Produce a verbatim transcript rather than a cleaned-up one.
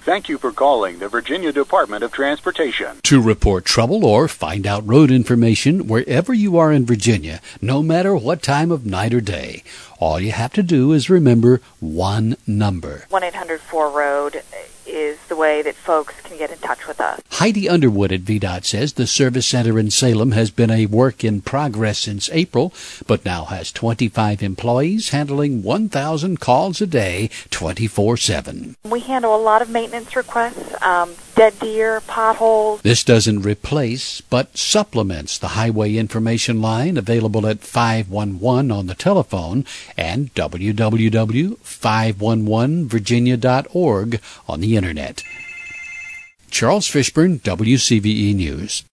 Thank you for calling the Virginia Department of Transportation. To report trouble or find out road information wherever you are in Virginia, no matter what time of night or day, all you have to do is remember one number. one eight hundred four road is the way that folks can get in touch with us. Heidi Underwood at V DOT says the service center in Salem has been a work in progress since April, but now has twenty-five employees handling one thousand calls a day, twenty-four seven. We handle a lot of maintenance requests, um, dead deer, potholes. This doesn't replace, but supplements the highway information line available at five one one on the telephone and w w w dot five one one virginia dot org on the Internet. Charles Fishburne, W C V E News.